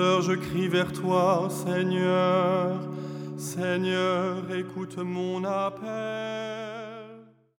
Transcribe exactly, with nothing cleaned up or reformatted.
heure je crie vers toi, Seigneur. Seigneur, écoute mon appel.